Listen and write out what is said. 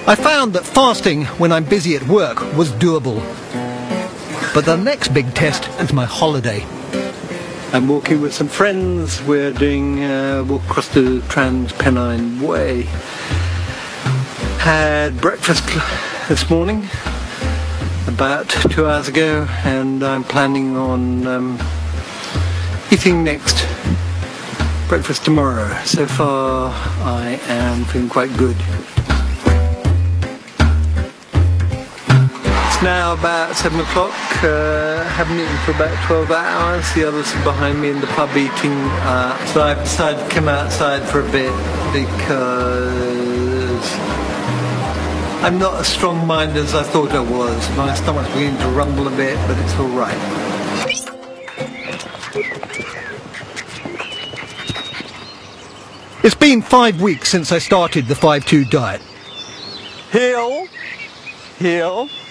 I found that fasting when I'm busy at work was doable. But the next big test is my holiday. I'm walking with some friends. We're doing a walk across the Transpennine Way. Had breakfast this morning, about 2 hours ago, and I'm planning on eating next breakfast tomorrow. So far I am feeling quite good. It's now about 7 o'clock. Haven't eaten for about 12 hours. The others are behind me in the pub eating. So I've decided to come outside for a bit because I'm not as strong-minded as I thought I was. My stomach's beginning to rumble a bit, but it's all right. It's been 5 weeks since I started the 5-2 diet. Heel, heel.